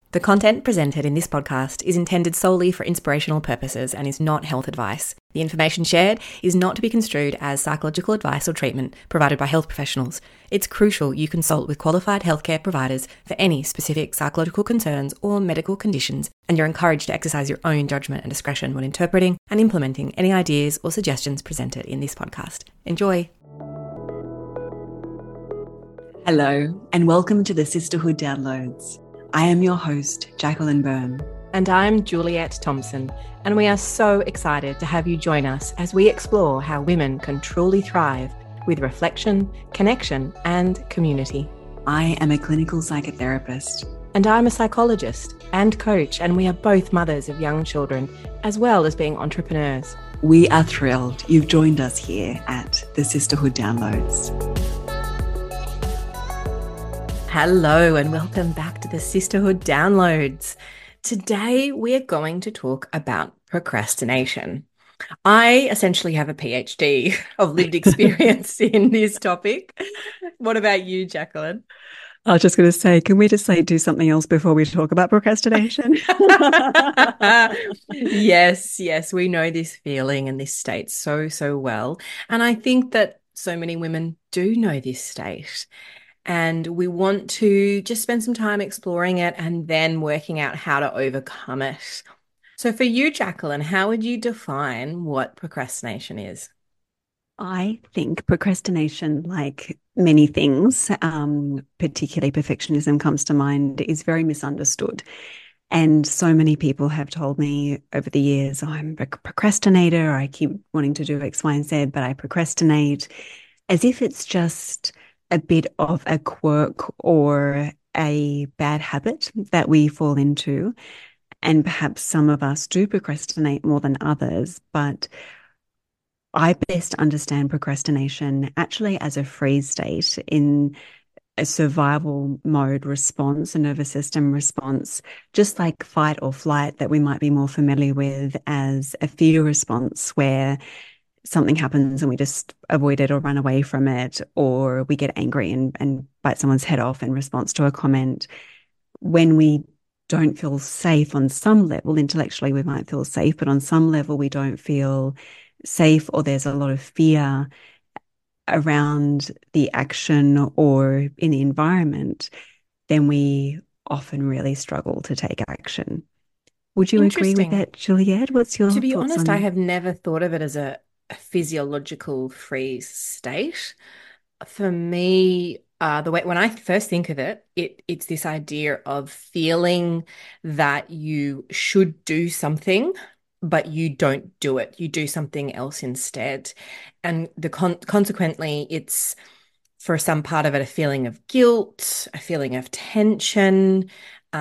The content presented in this podcast is intended solely for inspirational purposes and is not health advice. The information shared is not to be construed as psychological advice or treatment provided by health professionals. It's crucial you consult with qualified healthcare providers for any specific psychological concerns or medical conditions, and you're encouraged to exercise your own judgment and discretion when interpreting and implementing any ideas or suggestions presented in this podcast. Enjoy. Hello, and welcome to the Sisterhood Downloads. I am your host, Jacqueline Byrne. And I'm Juliet Thompson, and we are so excited to have you join us as we explore how women can truly thrive with reflection, connection, and community. I am a clinical psychotherapist. And I'm a psychologist and coach, and we are both mothers of young children, as well as being entrepreneurs. We are thrilled you've joined us here at the Sisterhood Downloads. Hello and welcome back to the Sisterhood Downloads. Today we are going to talk about procrastination. I essentially have a PhD of lived experience in this topic. What about you, Jacqueline? I was just going to say, can we just do something else before we talk about procrastination? Yes, we know this feeling and this state so well. And I think that so many women do know this state. And we want to just spend some time exploring it and then working out how to overcome it. So for you, Jacqueline, how would you define what procrastination is? I think procrastination, like many things, particularly perfectionism comes to mind, is very misunderstood. And so many people have told me over the years, I'm a procrastinator, I keep wanting to do X, Y, and Z, but I procrastinate, as if it's just a bit of a quirk or a bad habit that we fall into. And perhaps some of us do procrastinate more than others, but I best understand procrastination actually as a freeze state in a survival mode response, a nervous system response, just like fight or flight that we might be more familiar with as a fear response, where something happens and we just avoid it or run away from it, or we get angry and bite someone's head off in response to a comment. When we don't feel safe on some level, intellectually we might feel safe, but on some level we don't feel safe, or there's a lot of fear around the action or in the environment, then we often really struggle to take action. Would you agree with that, Juliet? What's your thoughts on that? To be honest, I have never thought of it as a physiological freeze state. For me, the way when I first think of it, it's this idea of feeling that you should do something, but you don't do it. You do something else instead. And consequently, it's for some part of it a feeling of guilt, a feeling of tension,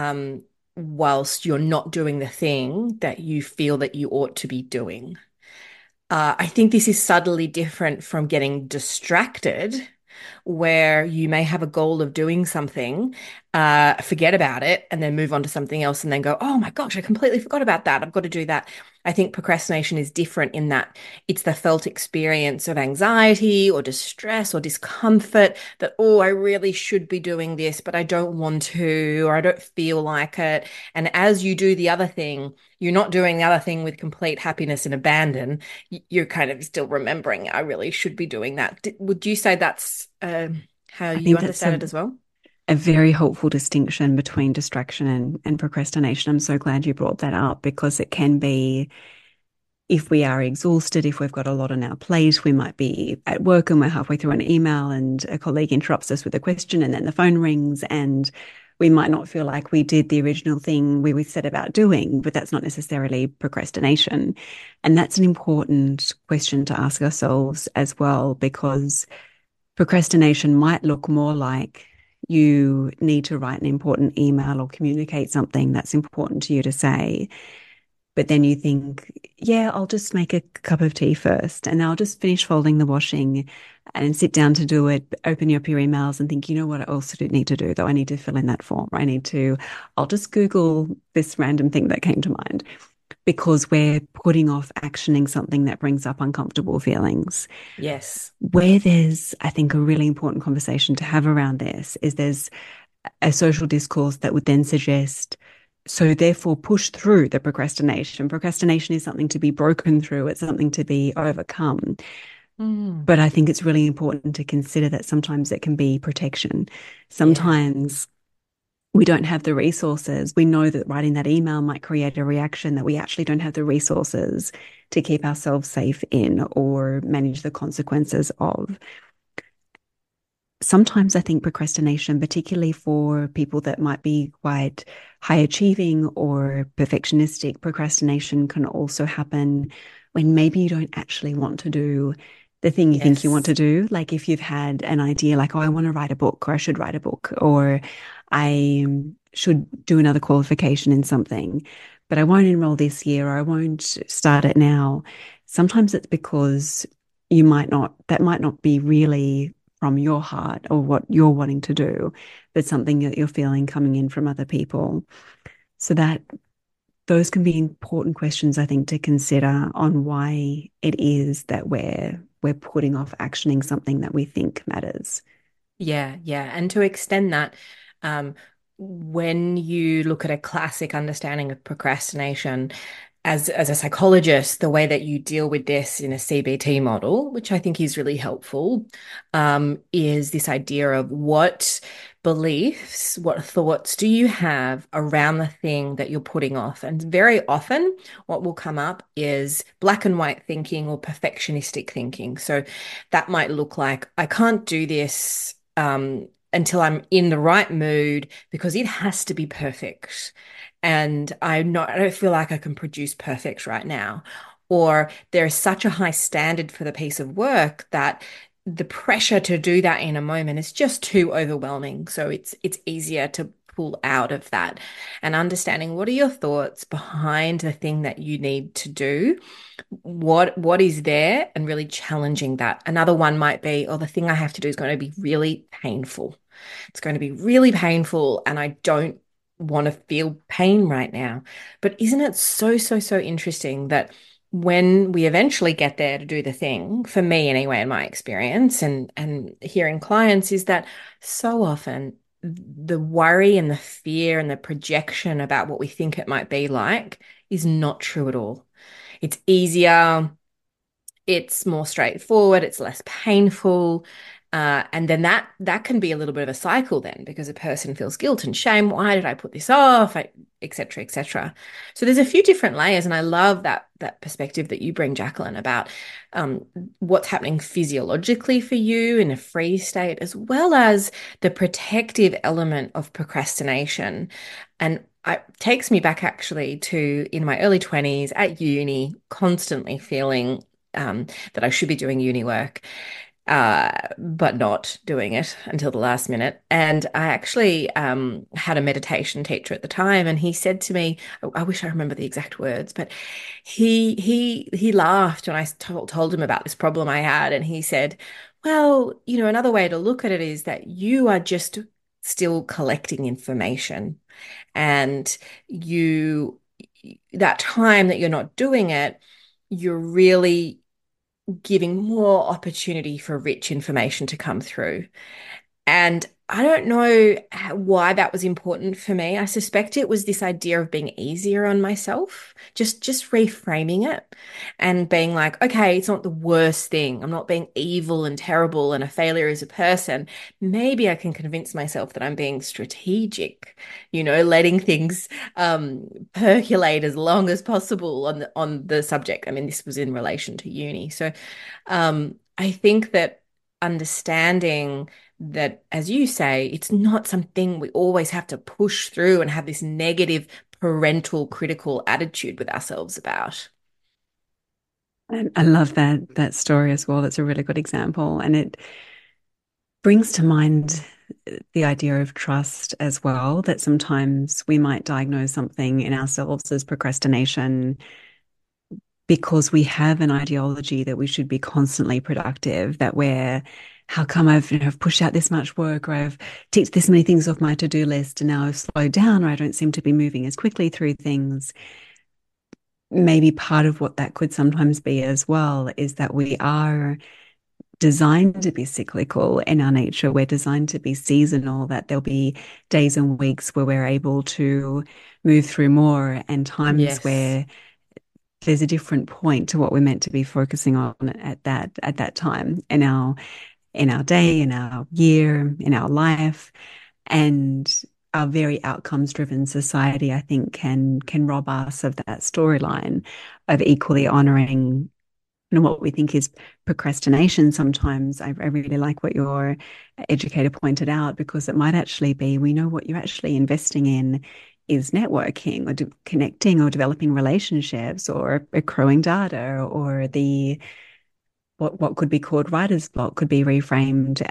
whilst you're not doing the thing that you feel that you ought to be doing. I think this is subtly different from getting distracted, where you may have a goal of doing something, forget about it, and then move on to something else and then go, oh my gosh, I completely forgot about that. I've got to do that. I think procrastination is different in that it's the felt experience of anxiety or distress or discomfort that, oh, I really should be doing this, but I don't want to, or I don't feel like it. And as you do the other thing, you're not doing the other thing with complete happiness and abandon. You're kind of still remembering, I really should be doing that. Would you say that's how you understand it as well? A very helpful distinction between distraction and procrastination. I'm so glad you brought that up, because it can be, if we are exhausted, if we've got a lot on our plate, we might be at work and we're halfway through an email and a colleague interrupts us with a question and then the phone rings and we might not feel like we did the original thing we set about doing, but that's not necessarily procrastination. And that's an important question to ask ourselves as well, because procrastination might look more like you need to write an important email or communicate something that's important to you to say. But then you think, yeah, I'll just make a cup of tea first and I'll just finish folding the washing and sit down to do it, open up your emails and think, you know what I also need to do though? I need to fill in that form. I'll just Google this random thing that came to mind, because we're putting off actioning something that brings up uncomfortable feelings. Yes. Where there's, I think, a really important conversation to have around this is there's a social discourse that would then suggest So therefore push through the procrastination. Procrastination is something to be broken through. It's something to be overcome. Mm. But I think it's really important to consider that sometimes it can be protection. Yeah. Sometimes we don't have the resources. We know that writing that email might create a reaction that we actually don't have the resources to keep ourselves safe in or manage the consequences of. Sometimes I think procrastination, particularly for people that might be quite high achieving or perfectionistic, procrastination can also happen when maybe you don't actually want to do the thing you think you want Yes. to do. Like if you've had an idea like, oh, I want to write a book, or I should write a book, or I should do another qualification in something, but I won't enroll this year, or I won't start it now. Sometimes it's because that might not be really from your heart or what you're wanting to do, but something that you're feeling coming in from other people. So that those can be important questions, I think, to consider on why it is that we're putting off actioning something that we think matters. Yeah, yeah. And to extend that, um, when you look at a classic understanding of procrastination, as a psychologist, the way that you deal with this in a CBT model, which I think is really helpful, is this idea of what beliefs, what thoughts do you have around the thing that you're putting off? And very often, what will come up is black and white thinking or perfectionistic thinking. So that might look like, I can't do this. Until I'm in the right mood because it has to be perfect. And I don't feel like I can produce perfect right now. Or there is such a high standard for the piece of work that the pressure to do that in a moment is just too overwhelming. So it's easier to pull out of that and understanding what are your thoughts behind the thing that you need to do, what is there, and really challenging that. Another one might be, oh, the thing I have to do is going to be really painful. It's going to be really painful, and I don't want to feel pain right now. But isn't it so, so, so interesting that when we eventually get there to do the thing, for me anyway, in my experience and hearing clients, is that so often the worry and the fear and the projection about what we think it might be like is not true at all. It's easier, it's more straightforward, it's less painful. And then that can be a little bit of a cycle then because a person feels guilt and shame. Why did I put this off? Et cetera, et cetera. So there's a few different layers, and I love that perspective that you bring, Jacqueline, about um, what's happening physiologically for you in a freeze state, as well as the protective element of procrastination. And it takes me back actually to in my early 20s at uni, constantly feeling that I should be doing uni work, but not doing it until the last minute. And I actually had a meditation teacher at the time, and he said to me, I wish I remember the exact words, but he laughed when I told him about this problem I had, and he said, "Well, another way to look at it is that you are just still collecting information, and you that time that you're not doing it, you're really giving more opportunity for rich information to come through." And I don't know why that was important for me. I suspect it was this idea of being easier on myself, just reframing it and being like, okay, it's not the worst thing. I'm not being evil and terrible and a failure as a person. Maybe I can convince myself that I'm being strategic, letting things percolate as long as possible on the subject. I mean, this was in relation to uni. So I think that understanding that, as you say, it's not something we always have to push through and have this negative parental critical attitude with ourselves about. And I love that story as well. That's a really good example. And it brings to mind the idea of trust as well, that sometimes we might diagnose something in ourselves as procrastination because we have an ideology that we should be constantly productive, that how come I've pushed out this much work, or I've ticked this many things off my to-do list and now I've slowed down, or I don't seem to be moving as quickly through things. Maybe part of what that could sometimes be as well is that we are designed to be cyclical in our nature. We're designed to be seasonal, that there'll be days and weeks where we're able to move through more and times Yes. where there's a different point to what we're meant to be focusing on at that time in our day, in our year, in our life. And our very outcomes driven society, I think, can rob us of that storyline of equally honoring what we think is procrastination. Sometimes I really like what your educator pointed out, because it might actually be, we know what you're actually investing in is networking or connecting or developing relationships or accruing data, or the what could be called writer's block could be reframed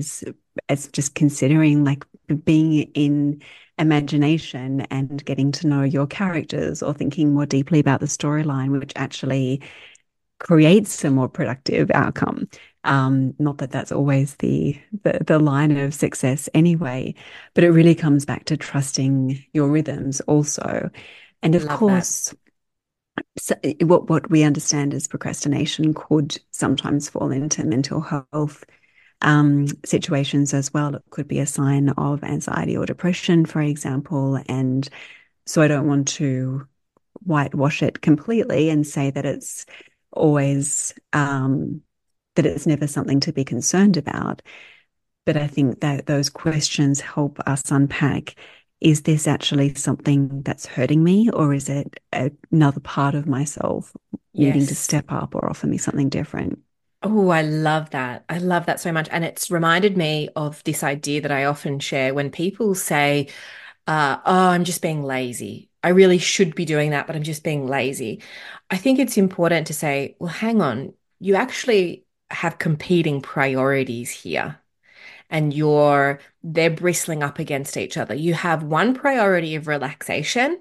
as just considering, like, being in imagination and getting to know your characters, or thinking more deeply about the storyline, which actually creates a more productive outcome. Not that that's always the line of success anyway, but it really comes back to trusting your rhythms also. And of Love that. course, so what we understand as procrastination could sometimes fall into mental health situations as well. It could be a sign of anxiety or depression, for example. And so I don't want to whitewash it completely and say that it's always that it's never something to be concerned about. But I think that those questions help us unpack, is this actually something that's hurting me, or is it another part of myself needing to Yes. step up or offer me something different? Oh, I love that. I love that so much. And it's reminded me of this idea that I often share when people say, oh, I'm just being lazy. I really should be doing that, but I'm just being lazy. I think it's important to say, well, hang on, you actually have competing priorities here, and they're bristling up against each other. You have one priority of relaxation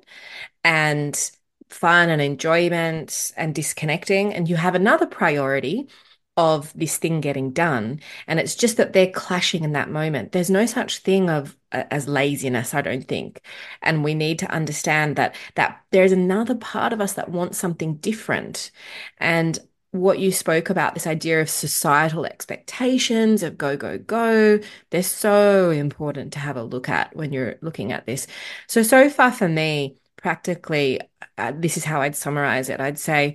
and fun and enjoyment and disconnecting. And you have another priority of this thing getting done. And it's just that they're clashing in that moment. There's no such thing of as laziness, I don't think. And we need to understand that there's another part of us that wants something different. And what you spoke about, this idea of societal expectations of go, go, go, they're so important to have a look at when you're looking at this. So far for me, practically, this is how I'd summarize it. I'd say,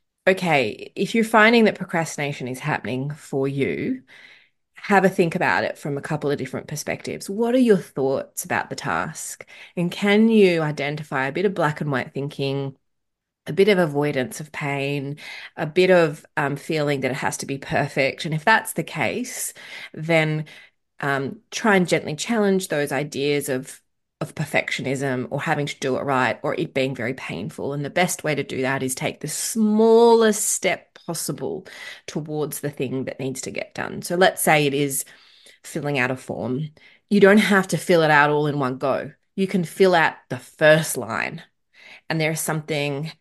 okay, if you're finding that procrastination is happening for you, have a think about it from a couple of different perspectives. What are your thoughts about the task? And can you identify a bit of black and white thinking, a bit of avoidance of pain, a bit of feeling that it has to be perfect? And if that's the case, then try and gently challenge those ideas of perfectionism or having to do it right or it being very painful. And the best way to do that is take the smallest step possible towards the thing that needs to get done. So let's say it is filling out a form. You don't have to fill it out all in one go. You can fill out the first line, and there's something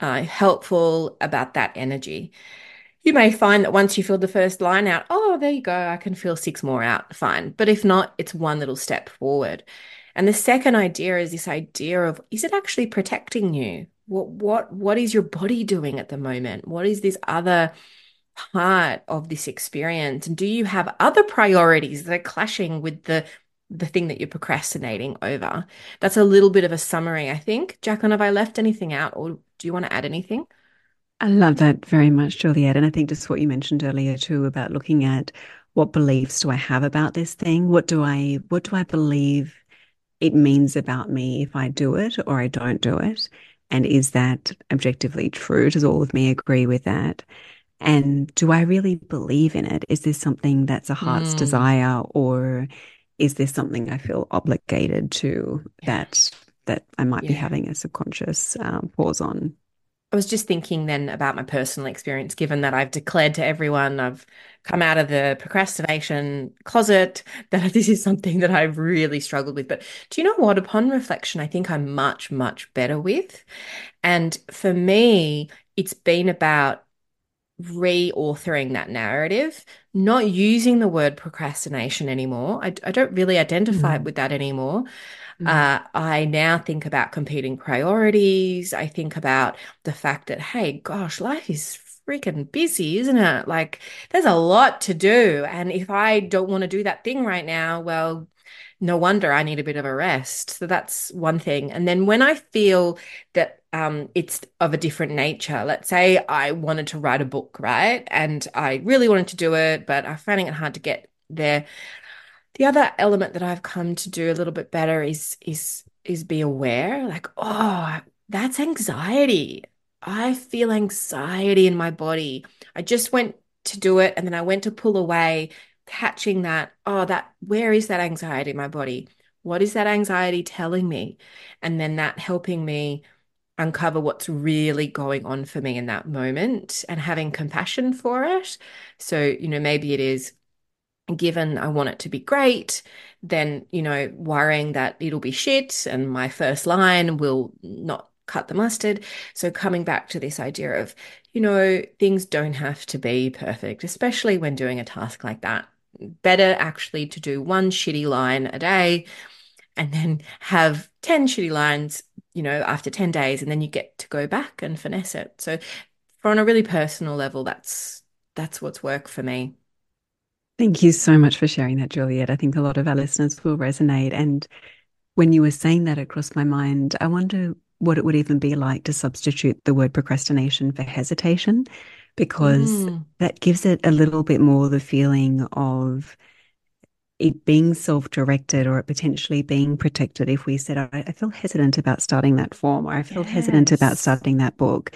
helpful about that energy. You may find that once you fill the first line out, oh, there you go, I can fill six more out, fine. But if not, it's one little step forward. And the second idea is this idea of, is it actually protecting you? What is your body doing at the moment? What is this other part of this experience? And do you have other priorities that are clashing with the thing that you're procrastinating over? That's a little bit of a summary, I think. Jacqueline, have I left anything out, or do you want to add anything? I love that very much, Juliet. And I think just what you mentioned earlier too, about looking at what beliefs do I have about this thing? What do I believe it means about me if I do it or I don't do it? And is that objectively true? Does all of me agree with that? And do I really believe in it? Is this something that's a heart's Mm, desire, or is this something I feel obligated to, yeah. that I might be Yeah. having a subconscious pause on? I was just thinking then about my personal experience, given that I've declared to everyone I've come out of the procrastination closet, that this is something that I've really struggled with. But do you know what? Upon reflection, I think I'm much, much better with. And for me, it's been about reauthoring that narrative, not using the word procrastination anymore. I don't really identify Mm, with that anymore. mm, I now think about competing priorities. I think about the fact that, hey, gosh, life is freaking busy, isn't it? Like there's a lot to do. And if I don't want to do that thing right now, well, no wonder I need a bit of a rest. So that's one thing. And then when I feel that it's of a different nature, let's say I wanted to write a book, right? And I really wanted to do it, but I'm finding it hard to get there. The other element that I've come to do a little bit better is be aware, like, oh, that's anxiety. I feel anxiety in my body. I just went to do it and then I went to pull away, catching that, oh, that where is that anxiety in my body? What is that anxiety telling me? And then that helping me uncover what's really going on for me in that moment and having compassion for it. So, maybe it is given I want it to be great, then, worrying that it'll be shit and my first line will not cut the mustard. So coming back to this idea of, things don't have to be perfect, especially when doing a task like that. Better actually to do one shitty line a day and then have 10 shitty lines, after 10 days, and then you get to go back and finesse it. So for on a really personal level, that's what's worked for me. Thank you so much for sharing that, Juliet. I think a lot of our listeners will resonate. And when you were saying that, it crossed my mind. I wonder what it would even be like to substitute the word procrastination for hesitation, because Mm. that gives it a little bit more the feeling of it being self-directed or it potentially being protected. If we said, I feel hesitant about starting that form, or I feel hesitant about Yes. starting that book,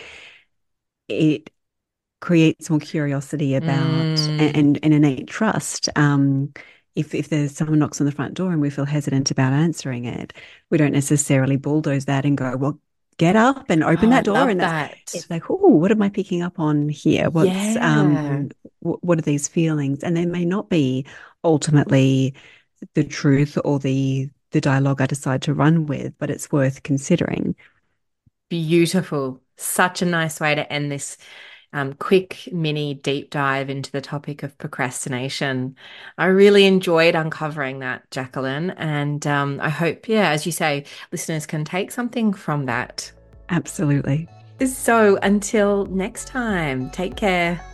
it creates more curiosity about Mm. and innate trust. If there's someone knocks on the front door and we feel hesitant about answering it, we don't necessarily bulldoze that and go, well, get up and Oh, open I that door. love And that's that. it's like, oh, what am I picking up on here? Yeah. What are these feelings? And they may not be ultimately the truth or the dialogue I decide to run with, but it's worth considering. Beautiful. Such a nice way to end this quick mini deep dive into the topic of procrastination. I really enjoyed uncovering that, Jacqueline. And I hope, yeah, as you say, listeners can take something from that. Absolutely. So until next time, take care.